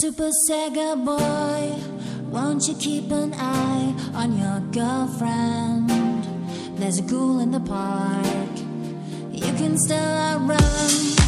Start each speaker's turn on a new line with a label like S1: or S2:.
S1: Super Sega boy, won't you keep an eye on your girlfriend? There's a ghoul in the park, you can still outrun.